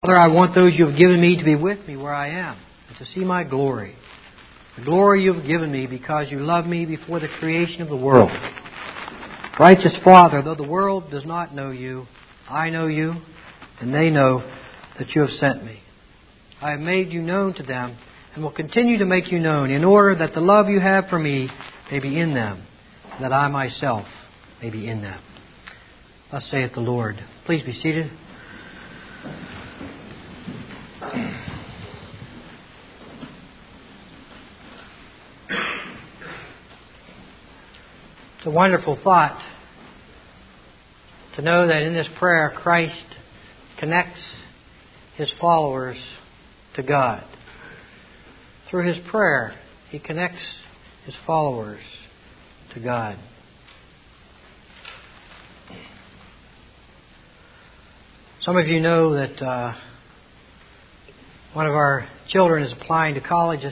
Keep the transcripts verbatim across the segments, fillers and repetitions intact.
Father, I want those you have given me to be with me where I am, and to see my glory. The glory you have given me because you loved me before the creation of the world. Righteous Father, though the world does not know you, I know you, and they know that you have sent me. I have made you known to them, and will continue to make you known, in order that the love you have for me may be in them, and that I myself may be in them. Thus saith the Lord. Please be seated. It's a wonderful thought to know that in this prayer Christ connects His followers to God. Through His prayer, He connects His followers to God. Some of you know that uh, one of our children is applying to colleges.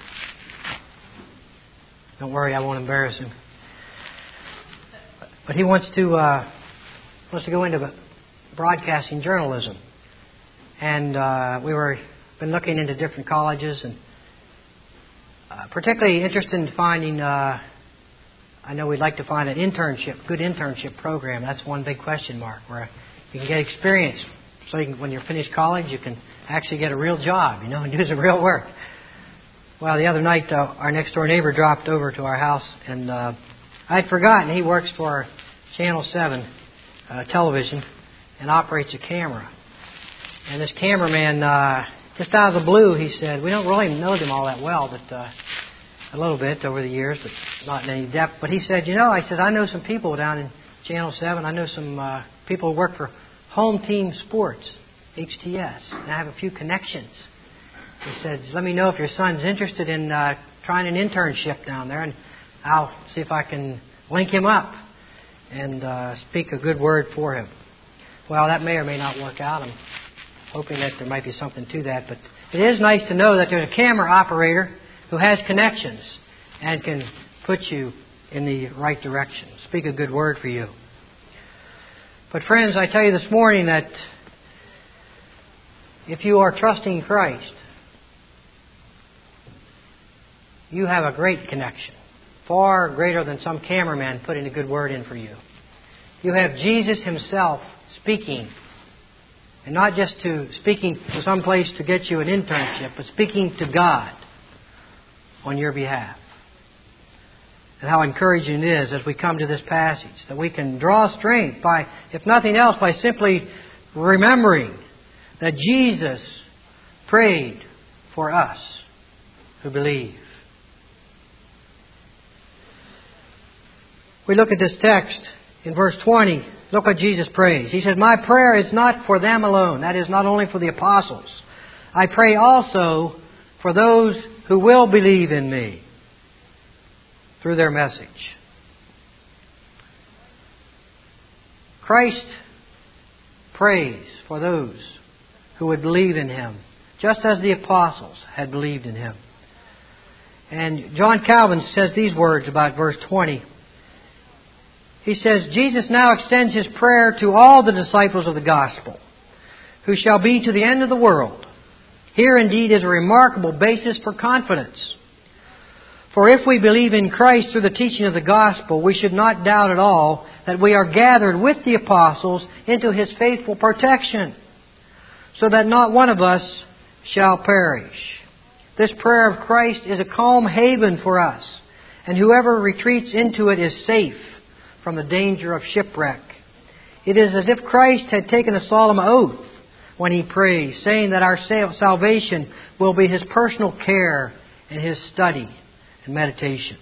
Don't worry, I won't embarrass him. But he wants to uh, wants to go into broadcasting journalism, and uh, we were been looking into different colleges, and uh, particularly interested in finding. Uh, I know we'd like to find an internship, good internship program. That's one big question mark, where you can get experience, so you can, when you're finished college, you can actually get a real job, you know, and do some real work. Well, the other night, uh, our next door neighbor dropped over to our house, and uh, I'd forgotten he works for Channel seven uh, television and operates a camera. And this cameraman, uh, just out of the blue, he said, we don't really know them all that well, but uh, a little bit over the years, but not in any depth. But he said, you know, I said, I know some people down in Channel seven. I know some uh, people who work for Home Team Sports, H T S, and I have a few connections. He said, let me know if your son's interested in uh, trying an internship down there, and I'll see if I can link him up and uh, speak a good word for him. Well, that may or may not work out. I'm hoping that there might be something to that. But it is nice to know that there's a camera operator who has connections and can put you in the right direction, speak a good word for you. But friends, I tell you this morning that if you are trusting Christ, you have a great connection. Far greater than some cameraman putting a good word in for you. You have Jesus Himself speaking. And not just to speaking to some place to get you an internship, but speaking to God on your behalf. And how encouraging it is as we come to this passage, that we can draw strength by, if nothing else, by simply remembering that Jesus prayed for us who believe. We look at this text in verse twenty. Look what Jesus prays. He says, my prayer is not for them alone. That is, not only for the apostles. I pray also for those who will believe in me through their message. Christ prays for those who would believe in Him, just as the apostles had believed in Him. And John Calvin says these words about verse twenty. He says, Jesus now extends His prayer to all the disciples of the gospel, who shall be to the end of the world. Here indeed is a remarkable basis for confidence. For if we believe in Christ through the teaching of the gospel, we should not doubt at all that we are gathered with the apostles into His faithful protection, so that not one of us shall perish. This prayer of Christ is a calm haven for us, and whoever retreats into it is safe from the danger of shipwreck. It is as if Christ had taken a solemn oath when He prays, saying that our salvation will be His personal care and His study and meditation.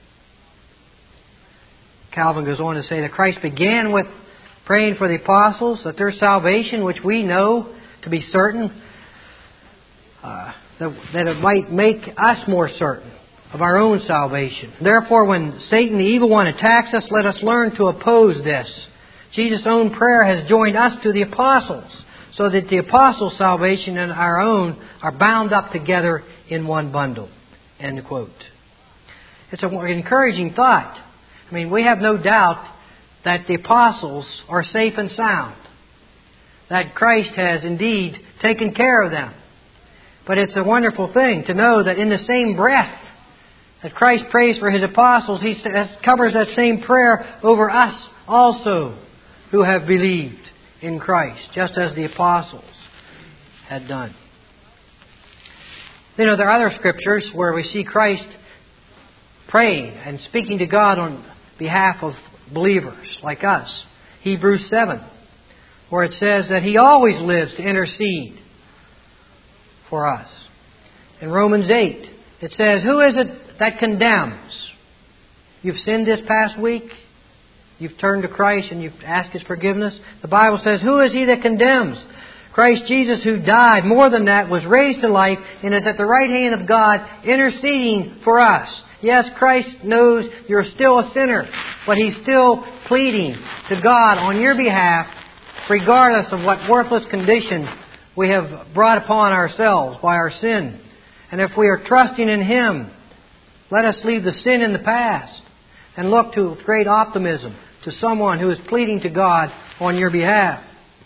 Calvin goes on to say that Christ began with praying for the apostles, that their salvation, which we know to be certain, uh, that, that it might make us more certain of our own salvation. Therefore, when Satan, the evil one, attacks us, let us learn to oppose this. Jesus' own prayer has joined us to the apostles, so that the apostles' salvation and our own are bound up together in one bundle. End quote. It's an encouraging thought. I mean, we have no doubt that the apostles are safe and sound, that Christ has indeed taken care of them. But it's a wonderful thing to know that in the same breath that Christ prays for His apostles, He covers that same prayer over us also who have believed in Christ, just as the apostles had done. You know, there are other scriptures where we see Christ praying and speaking to God on behalf of believers like us. Hebrews seven, where it says that He always lives to intercede for us. In Romans eight, it says, who is it that condemns? You've sinned this past week. You've turned to Christ and you've asked His forgiveness. The Bible says, who is He that condemns? Christ Jesus, who died, more than that, was raised to life and is at the right hand of God interceding for us. Yes, Christ knows you're still a sinner, but He's still pleading to God on your behalf, regardless of what worthless condition we have brought upon ourselves by our sin. And if we are trusting in Him, let us leave the sin in the past and look to with great optimism to someone who is pleading to God on your behalf.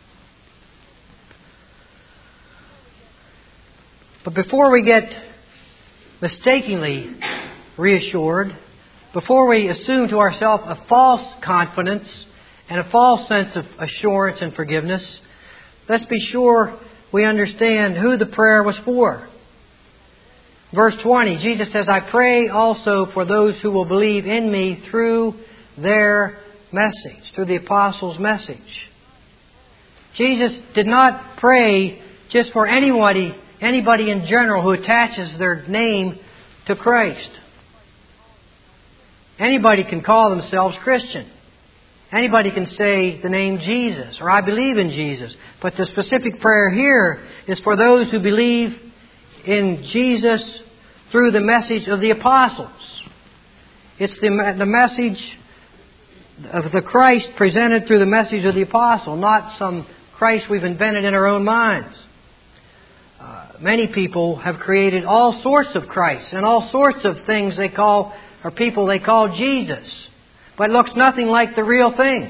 But before we get mistakenly reassured, before we assume to ourselves a false confidence and a false sense of assurance and forgiveness, let's be sure we understand who the prayer was for. Verse twenty, Jesus says, I pray also for those who will believe in me through their message, through the apostles' message. Jesus did not pray just for anybody, anybody in general who attaches their name to Christ. Anybody can call themselves Christian. Anybody can say the name Jesus, or I believe in Jesus. But the specific prayer here is for those who believe in Jesus through the message of the apostles. It's the, the message of the Christ presented through the message of the apostle, not some Christ we've invented in our own minds. Uh, many people have created all sorts of Christs and all sorts of things they call, or people they call Jesus. But it looks nothing like the real thing.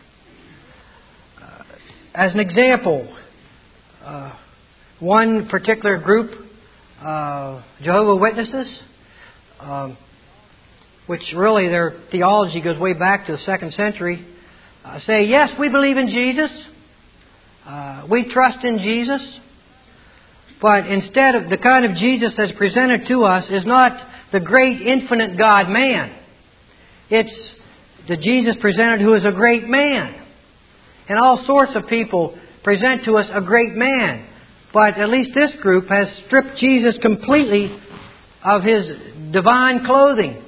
Uh, as an example, uh, one particular group, uh, Jehovah's Witnesses, um, which really their theology goes way back to the second century, uh, say, yes, we believe in Jesus. Uh, we trust in Jesus. But instead of the kind of Jesus that's presented to us is not the great infinite God-man. It's the Jesus presented who is a great man. And all sorts of people present to us a great man. But at least this group has stripped Jesus completely of His divine clothing,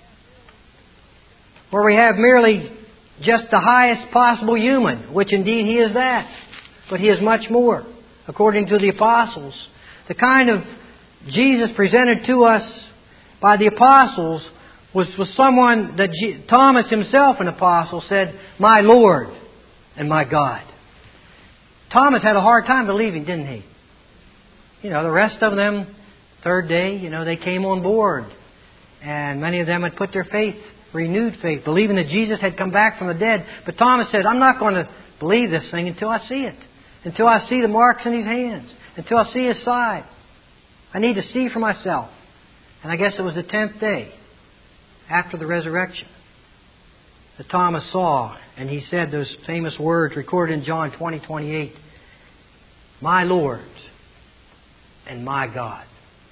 where we have merely just the highest possible human, which indeed He is that. But He is much more, according to the apostles. The kind of Jesus presented to us by the apostles was, was someone that G- Thomas himself, an apostle, said, my Lord and my God. Thomas had a hard time believing, didn't he? You know, the rest of them, third day, you know, they came on board. And many of them had put their faith, renewed faith, believing that Jesus had come back from the dead. But Thomas said, I'm not going to believe this thing until I see it. Until I see the marks in His hands. Until I see His side. I need to see for myself. And I guess it was the tenth day after the resurrection that Thomas saw, and he said those famous words recorded in John twenty twenty-eight. My Lord and my God.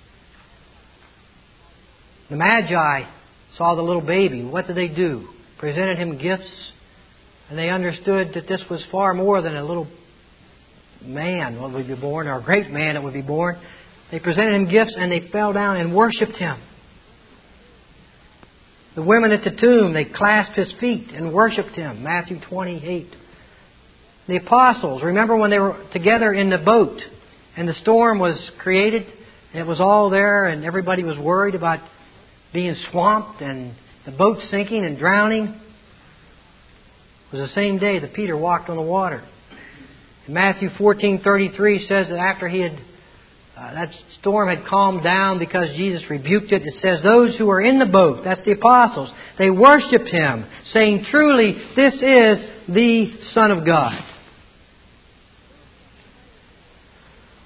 The Magi saw the little baby. What did they do? Presented Him gifts, and they understood that this was far more than a little man that would be born, or a great man that would be born. They presented Him gifts, and they fell down and worshipped Him. The women at the tomb, they clasped His feet and worshipped Him. Matthew twenty-eight. The apostles, remember when they were together in the boat and the storm was created and it was all there and everybody was worried about being swamped and the boat sinking and drowning? It was the same day that Peter walked on the water. And Matthew fourteen thirty-three says that after he had Uh, that storm had calmed down because Jesus rebuked it. It says, those who were in the boat, that's the apostles, they worshipped Him, saying, truly, this is the Son of God.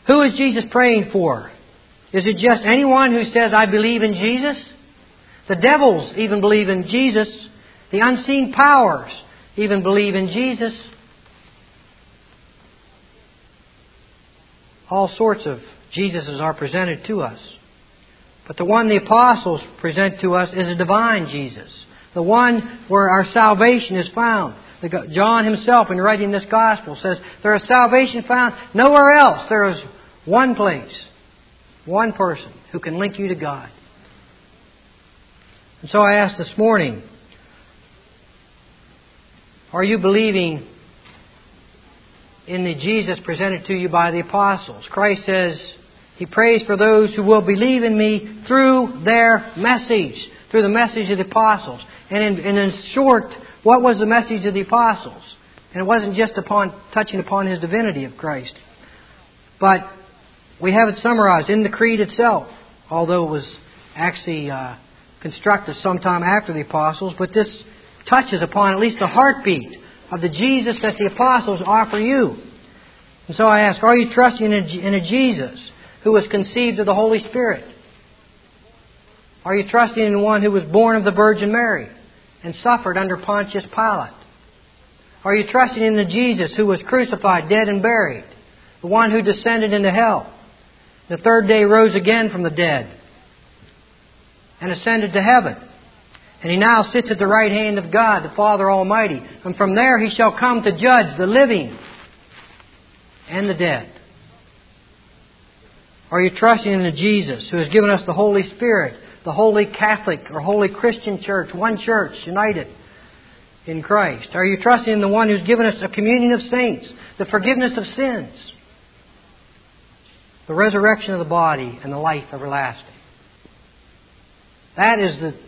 Who is Jesus praying for? Is it just anyone who says, I believe in Jesus? The devils even believe in Jesus. The unseen powers even believe in Jesus. All sorts of Jesuses are presented to us. But the one the apostles present to us is a divine Jesus. The one where our salvation is found. John himself, in writing this gospel, says, there is salvation found nowhere else. There is one place, one person who can link you to God. And so I ask this morning, are you believing in the Jesus presented to you by the apostles? Christ says He prays for those who will believe in me through their message, through the message of the apostles. And in, and in short, what was the message of the apostles? And it wasn't just upon touching upon His divinity of Christ. But we have it summarized in the Creed itself, although it was actually uh, constructed sometime after the apostles. But this touches upon at least the heartbeat of the Jesus that the apostles offer you. And so I ask, are you trusting in a, in a Jesus who was conceived of the Holy Spirit? Are you trusting in one who was born of the Virgin Mary and suffered under Pontius Pilate? Are you trusting in the Jesus who was crucified, dead and buried? The one who descended into hell. The third day rose again from the dead and ascended to heaven. And He now sits at the right hand of God, the Father Almighty. And from there He shall come to judge the living and the dead. Are you trusting in the Jesus who has given us the Holy Spirit, the Holy Catholic or Holy Christian Church, one church, united in Christ? Are you trusting in the one who's given us a communion of saints, the forgiveness of sins, the resurrection of the body, and the life everlasting? That is the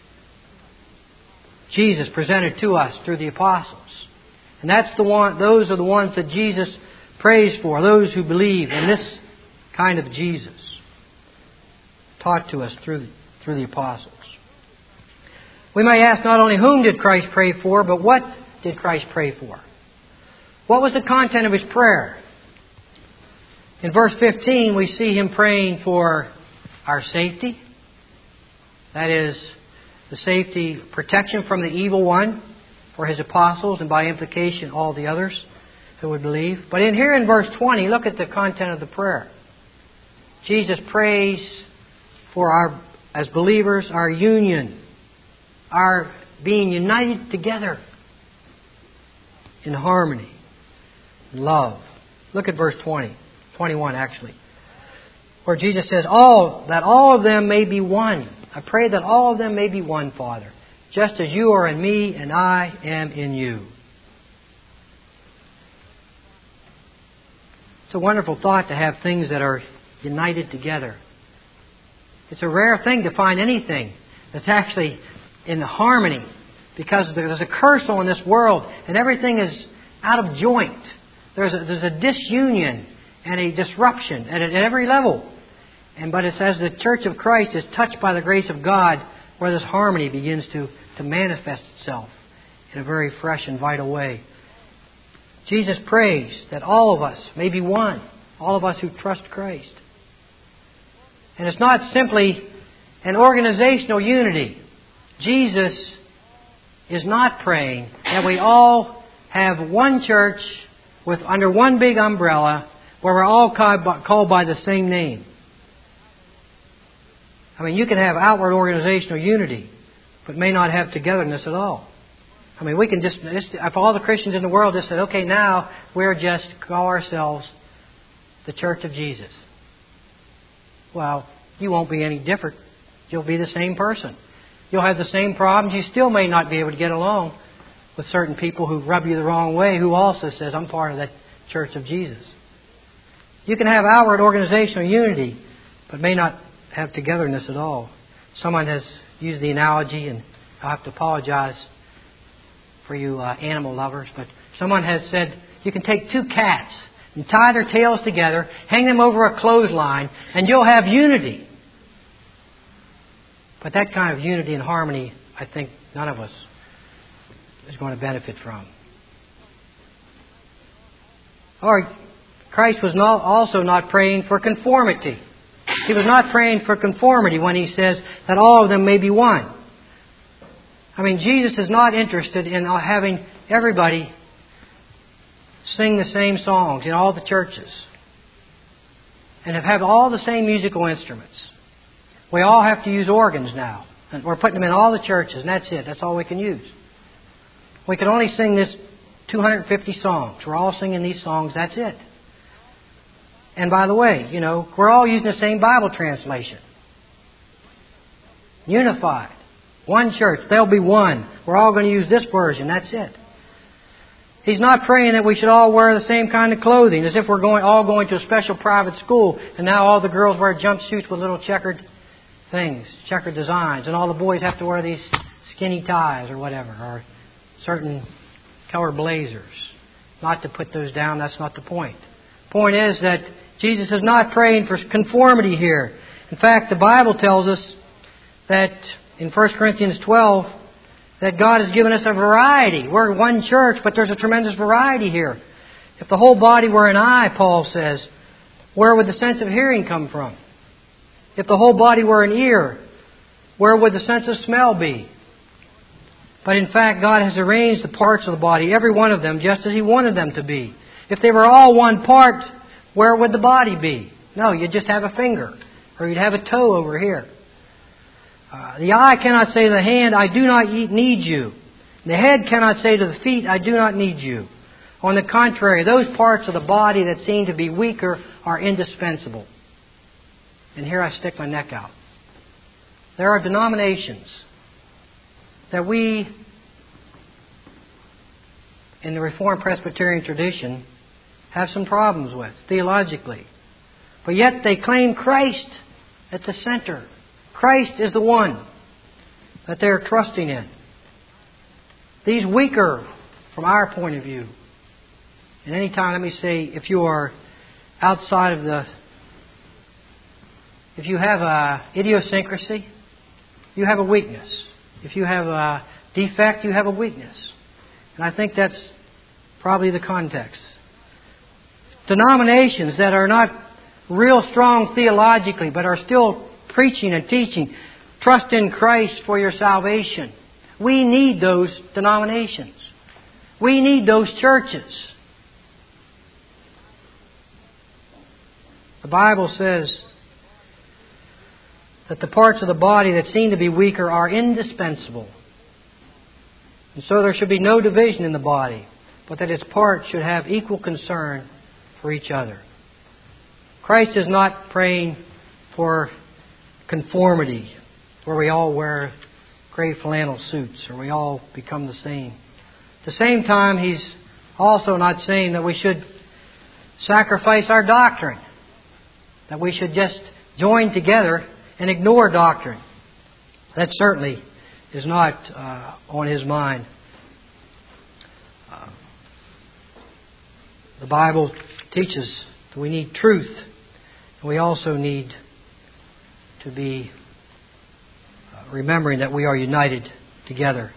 Jesus presented to us through the apostles. And that's the one, those are the ones that Jesus prays for, those who believe in this kind of Jesus taught to us through, through the apostles. We may ask not only whom did Christ pray for, but what did Christ pray for? What was the content of His prayer? In verse fifteen, we see Him praying for our safety. That is, the safety, protection from the evil one for His apostles and by implication all the others who would believe. But in here in verse twenty, look at the content of the prayer. Jesus prays for our, as believers, our union, our being united together in harmony, in love. Look at verse twenty, twenty-one actually, where Jesus says, "All that all of them may be one. I pray that all of them may be one, Father, just as you are in me and I am in you." It's a wonderful thought to have things that are united together. It's a rare thing to find anything that's actually in harmony, because there's a curse on this world and everything is out of joint. There's a, there's a disunion and a disruption at, at every level. And but it says the Church of Christ is touched by the grace of God, where this harmony begins to, to manifest itself in a very fresh and vital way. Jesus prays that all of us may be one, all of us who trust Christ. And it's not simply an organizational unity. Jesus is not praying that we all have one church with under one big umbrella where we're all called by the same name. I mean, you can have outward organizational unity, but may not have togetherness at all. I mean, we can just, if all the Christians in the world just said, okay, now we're just call ourselves the Church of Jesus. Well, you won't be any different. You'll be the same person. You'll have the same problems. You still may not be able to get along with certain people who rub you the wrong way, who also says, I'm part of that Church of Jesus. You can have outward organizational unity, but may not have togetherness at all. Someone has used the analogy, and I'll have to apologize for you uh, animal lovers, but someone has said you can take two cats and tie their tails together, hang them over a clothesline, and you'll have unity. But that kind of unity and harmony, I think none of us is going to benefit from. Or Christ was not, also not praying for conformity. He was not praying for conformity when He says that all of them may be one. I mean, Jesus is not interested in having everybody sing the same songs in all the churches and have all the same musical instruments. We all have to use organs now. And we're putting them in all the churches, and that's it. That's all we can use. We can only sing this two hundred fifty songs. We're all singing these songs. That's it. And by the way, you know, we're all using the same Bible translation. Unified. One church. There'll be one. We're all going to use this version. That's it. He's not praying that we should all wear the same kind of clothing, as if we're going all going to a special private school, and now all the girls wear jumpsuits with little checkered things, checkered designs, and all the boys have to wear these skinny ties or whatever, or certain color blazers. Not to put those down, that's not the point. The point is that Jesus is not praying for conformity here. In fact, the Bible tells us that in First Corinthians twelve, that God has given us a variety. We're one church, but there's a tremendous variety here. If the whole body were an eye, Paul says, where would the sense of hearing come from? If the whole body were an ear, where would the sense of smell be? But in fact, God has arranged the parts of the body, every one of them, just as He wanted them to be. If they were all one part, where would the body be? No, you'd just have a finger, or you'd have a toe over here. Uh, the eye cannot say to the hand, I do not need you. The head cannot say to the feet, I do not need you. On the contrary, those parts of the body that seem to be weaker are indispensable. And here I stick my neck out. There are denominations that we, in the Reformed Presbyterian tradition, have some problems with, theologically. But yet they claim Christ at the center. Christ is the one that they're trusting in. These weaker, from our point of view, and any time, let me say, if you are outside of the, if you have a idiosyncrasy, you have a weakness. If you have a defect, you have a weakness. And I think that's probably the context. Denominations that are not real strong theologically, but are still preaching and teaching, trust in Christ for your salvation. We need those denominations. We need those churches. The Bible says that the parts of the body that seem to be weaker are indispensable. And so there should be no division in the body, but that its parts should have equal concern for each other. Christ is not praying for conformity, where we all wear gray flannel suits or we all become the same. At the same time, He's also not saying that we should sacrifice our doctrine, that we should just join together and ignore doctrine. That certainly is not uh, on His mind. Uh, the Bible teaches that we need truth, and we also need to be uh, remembering that we are united together.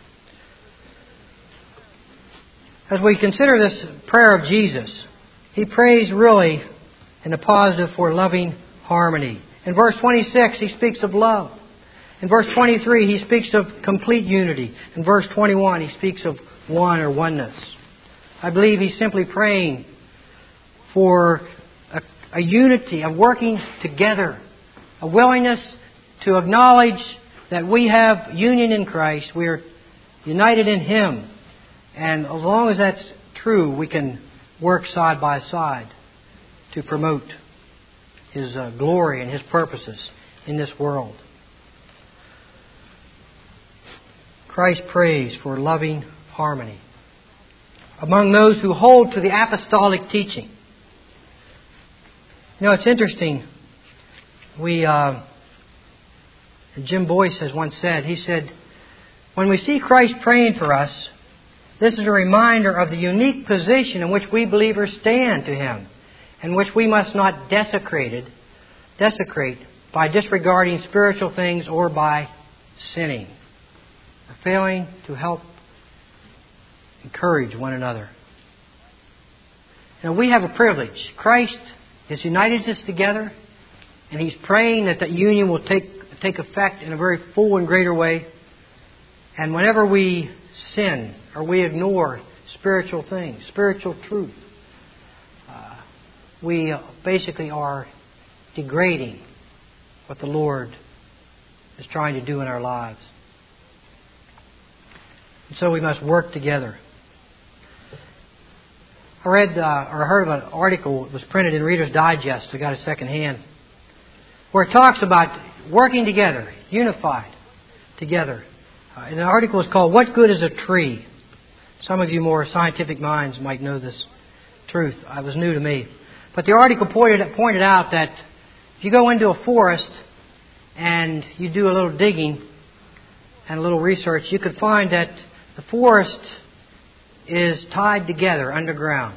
As we consider this prayer of Jesus, He prays really in the positive for loving harmony. In verse twenty-six, He speaks of love. In verse twenty-three, He speaks of complete unity. In verse twenty-one, He speaks of one or oneness. I believe He's simply praying for a, a unity, a working together, a willingness to acknowledge that we have union in Christ. We are united in Him. And as long as that's true, we can work side by side to promote His uh, glory and His purposes in this world. Christ prays for loving harmony among those who hold to the apostolic teaching. You know, it's interesting. We, uh, Jim Boyce has once said, he said, when we see Christ praying for us, this is a reminder of the unique position in which we believers stand to Him, and which we must not desecrate it, desecrate by disregarding spiritual things or by sinning, or failing to help encourage one another. You know, we have a privilege. Christ has united us together, and He's praying that that union will take take effect in a very full and greater way. And whenever we sin or we ignore spiritual things, spiritual truth, uh, we basically are degrading what the Lord is trying to do in our lives. And so we must work together. I read uh, or heard of an article that was printed in Reader's Digest. I got it second hand, where it talks about working together, unified together. Uh, and the article is called "What Good is a Tree?" Some of you more scientific minds might know this truth. It was new to me. But the article pointed pointed out that if you go into a forest and you do a little digging and a little research, you could find that the forest is tied together underground.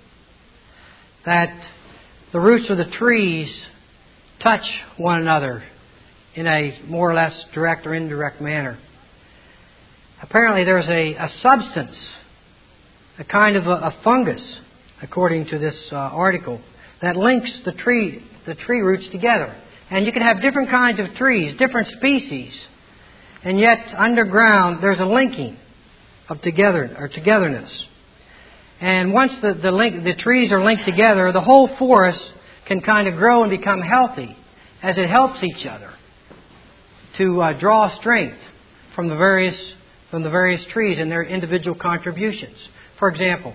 That the roots of the trees touch one another in a more or less direct or indirect manner. Apparently there's a, a substance, a kind of a, a fungus, according to this uh, article, that links the tree the tree roots together. And you can have different kinds of trees, different species, and yet underground there's a linking of together or togetherness. And once the the, link, the trees are linked together, the whole forest can kind of grow and become healthy as it helps each other to uh, draw strength from the various from the various trees and their individual contributions. For example,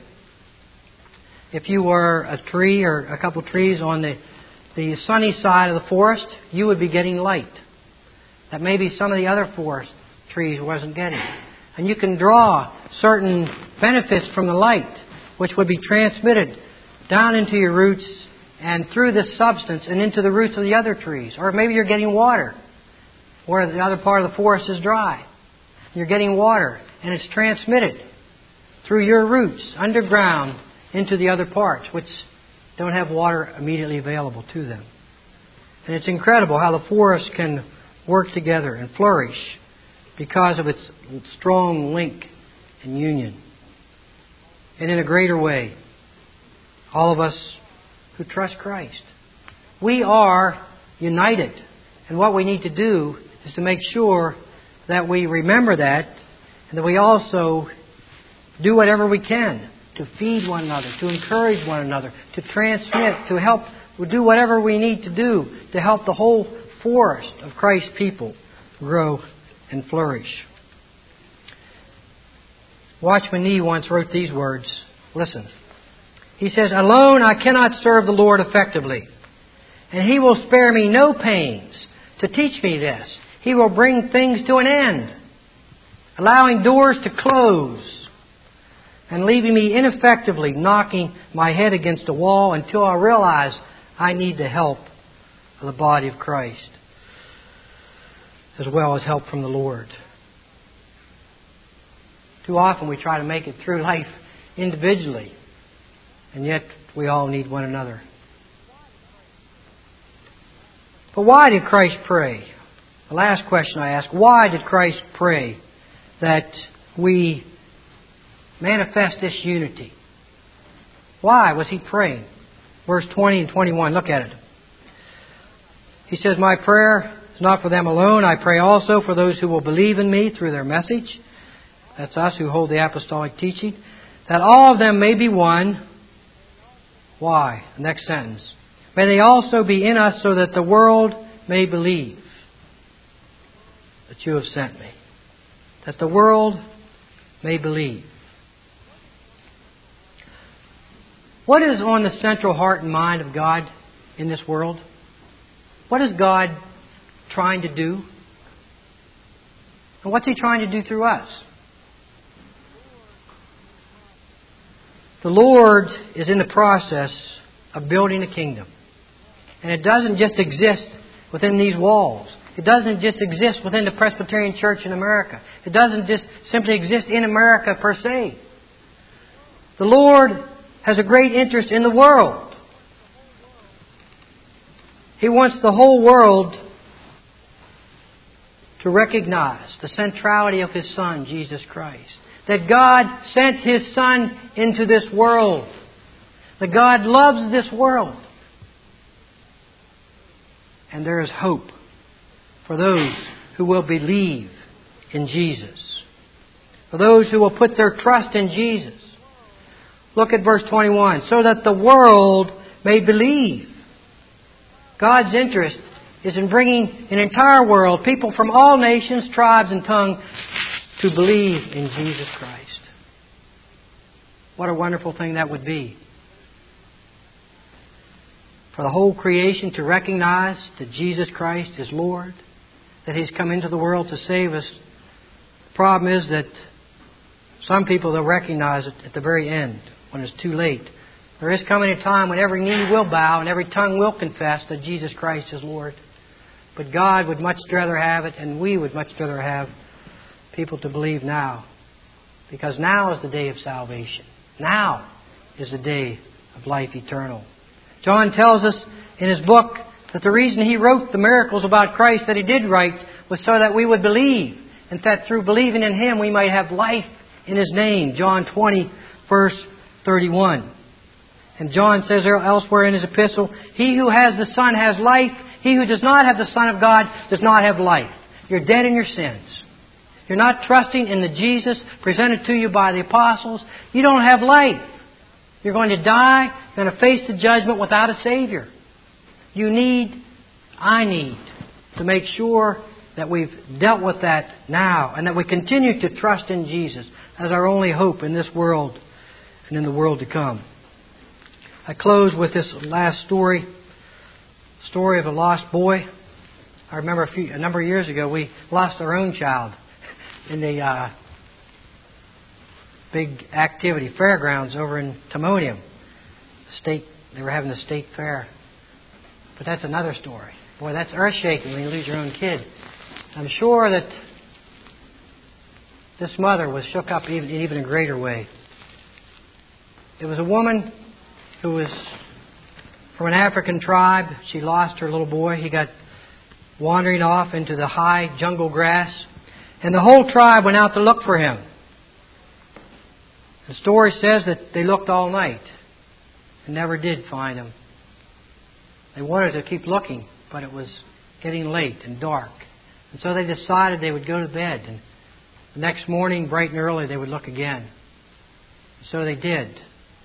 if you were a tree or a couple of trees on the the sunny side of the forest, you would be getting light that maybe some of the other forest trees wasn't getting. And you can draw certain benefits from the light, which would be transmitted down into your roots and through this substance and into the roots of the other trees. Or maybe you're getting water where the other part of the forest is dry. You're getting water and it's transmitted through your roots underground into the other parts, which don't have water immediately available to them. And it's incredible how the forest can work together and flourish because of its strong link and union. And in a greater way, all of us who trust Christ, we are united. And what we need to do is to make sure that we remember that and that we also do whatever we can to feed one another, to encourage one another, to transmit, to help, we'll do whatever we need to do to help the whole forest of Christ's people grow and flourish. Watchman Nee once wrote these words. Listen. He says, "Alone I cannot serve the Lord effectively, and He will spare me no pains to teach me this. He will bring things to an end, allowing doors to close, and leaving me ineffectively knocking my head against a wall until I realize I need the help of the body of Christ, as well as help from the Lord." Too often we try to make it through life individually, and yet we all need one another. But why did Christ pray? The last question I ask, why did Christ pray that we manifest this unity? Why was He praying? Verse twenty and twenty-one, look at it. He says, "My prayer is not for them alone. I pray also for those who will believe in me through their message." That's us who hold the apostolic teaching. "That all of them may be one." Why? The next sentence. "May they also be in us so that the world may believe that you have sent me." That the world may believe. What is on the central heart and mind of God in this world? What is God trying to do? And what's He trying to do through us? The Lord is in the process of building a kingdom. And it doesn't just exist within these walls. It doesn't just exist within the Presbyterian Church in America. It doesn't just simply exist in America per se. The Lord has a great interest in the world. He wants the whole world to recognize the centrality of His Son, Jesus Christ. That God sent His Son into this world that God loves this world. And there is hope for those who will believe in Jesus. For those who will put their trust in Jesus. Look at verse twenty-one. So that the world may believe. God's interest is in bringing an entire world, people from all nations, tribes, and tongues, to believe in Jesus Christ. What a wonderful thing that would be. For the whole creation to recognize that Jesus Christ is Lord, that He's come into the world to save us. The problem is that some people, they'll recognize it at the very end, when it's too late. There is coming a time when every knee will bow and every tongue will confess that Jesus Christ is Lord. But God would much rather have it, and we would much rather have people to believe now. Because now is the day of salvation. Now is the day of life eternal. John tells us in his book that the reason he wrote the miracles about Christ that he did write was so that we would believe, and that through believing in Him we might have life in His name. John twenty, verse thirty-one. And John says elsewhere in his epistle, He who has the Son has life. He who does not have the Son of God does not have life. You're dead in your sins. You're not trusting in the Jesus presented to you by the apostles. You don't have life. You're going to die. You're going to face the judgment without a Savior. You need, I need, to make sure that we've dealt with that now, and that we continue to trust in Jesus as our only hope in this world and in the world to come. I close with this last story, story of a lost boy. I remember a, few, a number of years ago we lost our own child in the uh, big activity, fairgrounds over in Timonium. State, they were having the state fair. But that's another story. Boy, that's earth-shaking when you lose your own kid. I'm sure that this mother was shook up even, in even a greater way. It was a woman who was from an African tribe. She lost her little boy. He got wandering off into the high jungle grass. And the whole tribe went out to look for him. The story says that they looked all night and never did find him. They wanted to keep looking, but it was getting late and dark. And so they decided they would go to bed. And the next morning, bright and early, they would look again. And so they did.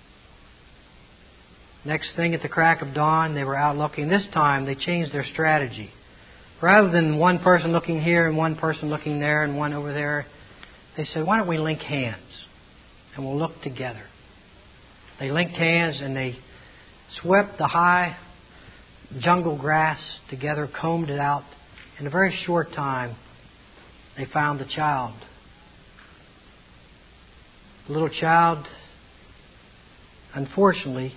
Next thing, at the crack of dawn, they were out looking. This time, they changed their strategy. Rather than one person looking here and one person looking there and one over there, they said, why don't we link hands and we'll look together. They linked hands and they swept the high jungle grass together, combed it out. In a very short time, they found the child. The little child, unfortunately,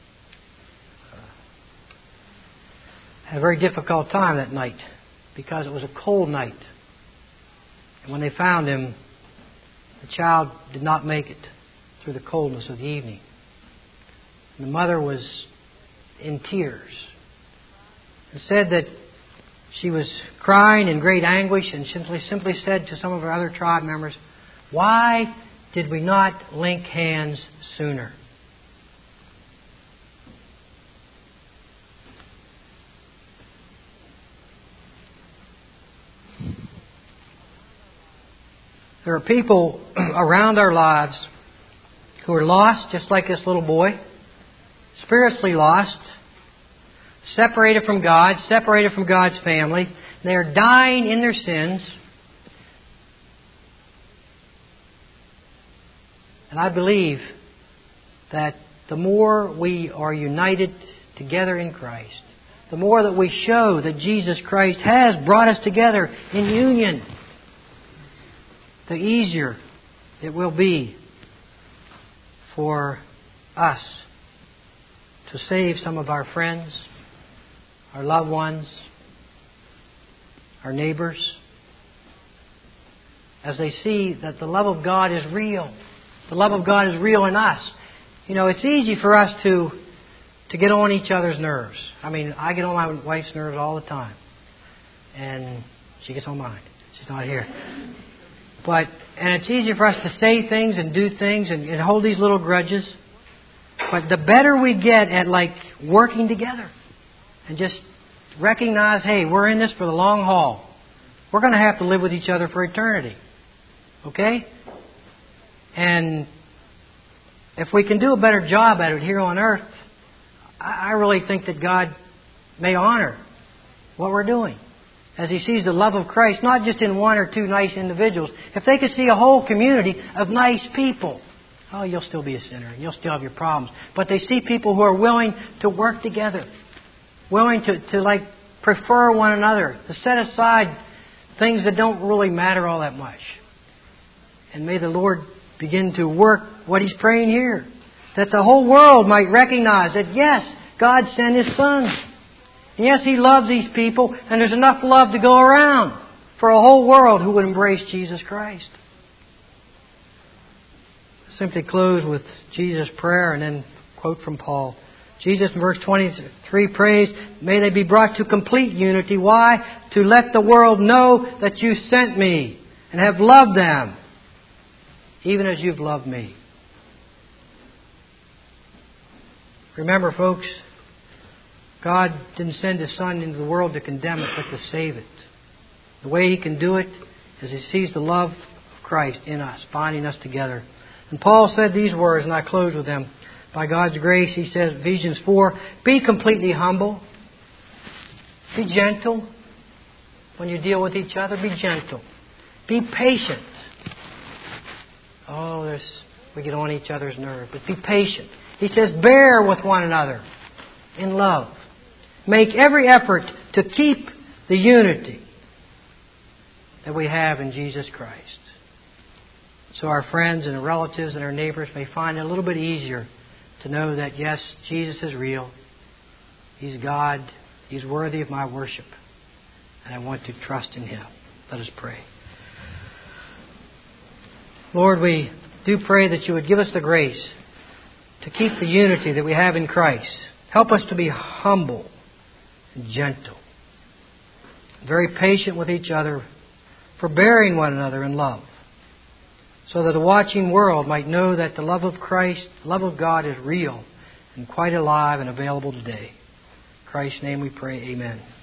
had a very difficult time that night because it was a cold night. And when they found him, the child did not make it through the coldness of the evening. And the mother was in tears and said that she was crying in great anguish and simply, simply said to some of her other tribe members, why did we not link hands sooner? There are people around our lives who are lost, just like this little boy, spiritually lost, separated from God, separated from God's family. They are dying in their sins. And I believe that the more we are united together in Christ, the more that we show that Jesus Christ has brought us together in union, the easier it will be for us to save some of our friends, our loved ones, our neighbors, as they see that the love of God is real. The love of God is real in us. You know, it's easy for us to to get on each other's nerves. I mean, I get on my wife's nerves all the time. And she gets on mine. She's not here. But, and it's easier for us to say things and do things and, and hold these little grudges. But the better we get at like working together and just recognize, hey, we're in this for the long haul. We're going to have to live with each other for eternity. Okay? And if we can do a better job at it here on earth, I really think that God may honor what we're doing as He sees the love of Christ, not just in one or two nice individuals. If they could see a whole community of nice people, oh, you'll still be a sinner and you'll still have your problems. But they see people who are willing to work together, willing to, to like prefer one another, to set aside things that don't really matter all that much. And may the Lord begin to work what He's praying here, that the whole world might recognize that, yes, God sent His Son. And yes, He loves these people, and there's enough love to go around for a whole world who would embrace Jesus Christ. Simply close with Jesus' prayer and then quote from Paul. Jesus in verse twenty-three prays, may they be brought to complete unity. Why? To let the world know that You sent Me and have loved them, even as You've loved Me. Remember, folks, God didn't send His Son into the world to condemn it, but to save it. The way He can do it is He sees the love of Christ in us, binding us together. And Paul said these words, and I close with them. By God's grace, he says, Ephesians four, be completely humble. Be gentle. When you deal with each other, be gentle. Be patient. Oh, there's, we get on each other's nerves. But be patient. He says, bear with one another in love. Make every effort to keep the unity that we have in Jesus Christ. So our friends and our relatives and our neighbors may find it a little bit easier to know that, yes, Jesus is real. He's God. He's worthy of my worship. And I want to trust in Him. Let us pray. Lord, we do pray that You would give us the grace to keep the unity that we have in Christ. Help us to be humble and gentle, very patient with each other, forbearing one another in love, so that the watching world might know that the love of Christ, the love of God is real and quite alive and available today. In Christ's name we pray, amen.